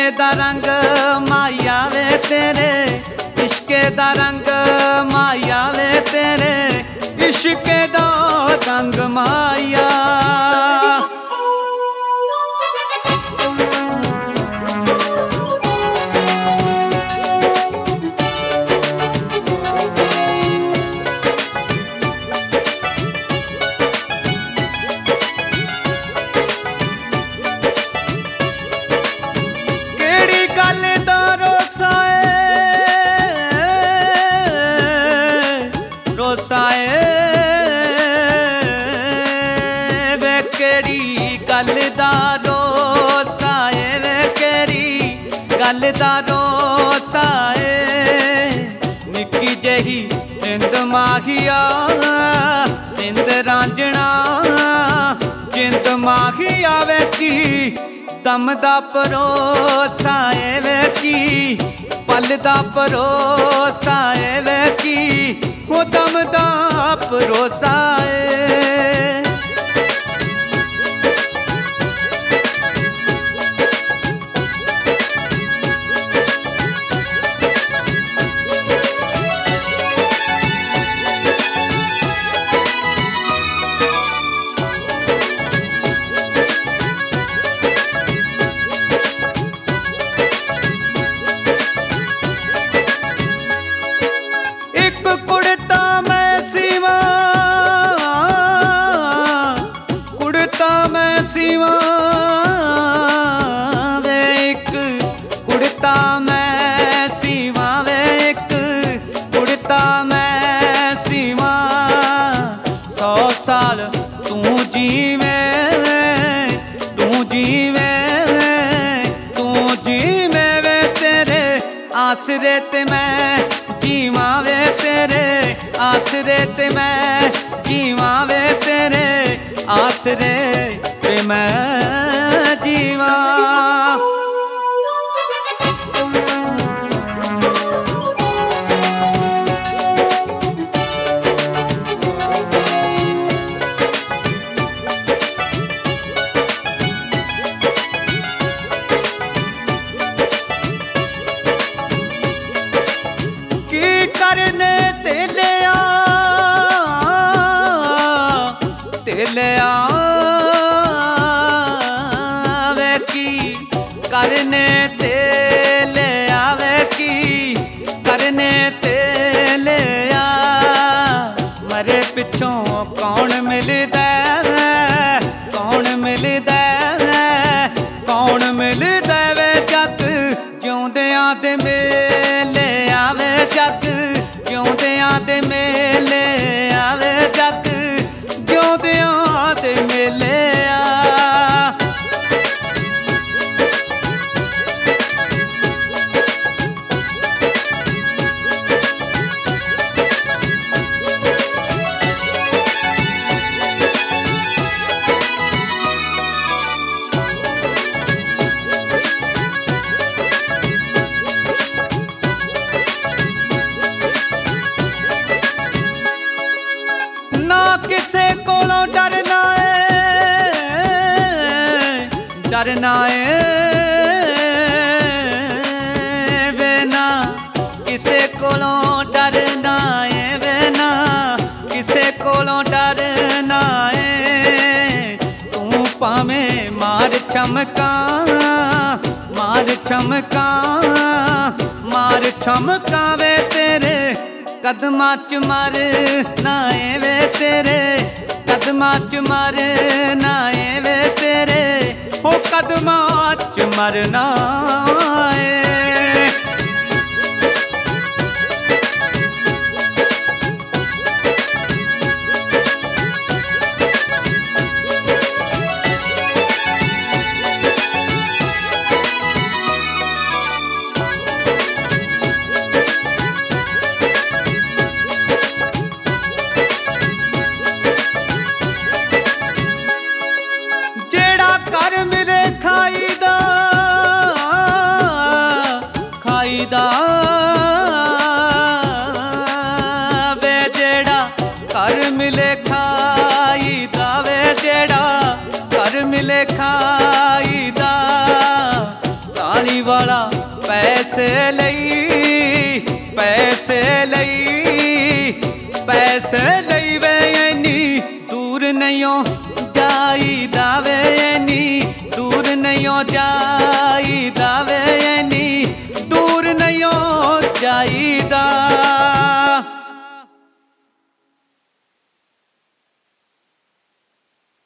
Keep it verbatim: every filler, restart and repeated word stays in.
दा रंग माया वे तेरे, इश्के दा रंग माया वे तेरे, इश्के दा रंग माया। वे केड़ी गल दा रोसा ए, वे केड़ी गल दा रोसा ए। निक्की जही सिंध माहिया सिंध रांझना, जिंद माहिया वे की दम दा परोसा ए, वे की पल दा परोसा ए, वे की वो दम दा परोसा है। सीवा वे एक कुड़ता मैं सीवा, वे एक कुड़ता मैं सीवा। सौ साल तू जीवे तू जीवे तू जीवे वे तेरे आसरे ते मैं जीवा, वे तेरे आसरे ते मैं जीवा, वे तेरे आसरे ते मैं जीवा। की करने तेले आ तेले आ करने तेले आवे की करने तेले आ। मरे पिछों कौन मिलदा है, कौन मिलदा है, कौन मिलदा वे जग जिउंदियां दे मेले आवे, जग जिउंदियां दे मेले आवे, जग जिउंदियां दे मेले आ। किसे कोलों डरना है डरना है वे ना किसे कोलों डरना है, वे ना किसे कोलों डरना है। तू पावें मार चमका मार चमका मार चमका वे तेरे कदमां च मर नाए, वे तेरे कदमां च मर नाए, वे तेरे ओ कदमां च मरना है। वे जेड़ा कर मिले खाई दा, वे जेड़ा कर मिले खाई दा। ताली वाली किसे लई वे नी दूर नहीं जाई दावे नी दूर नहीं जाई दावे नी दूर नहीं जाई दा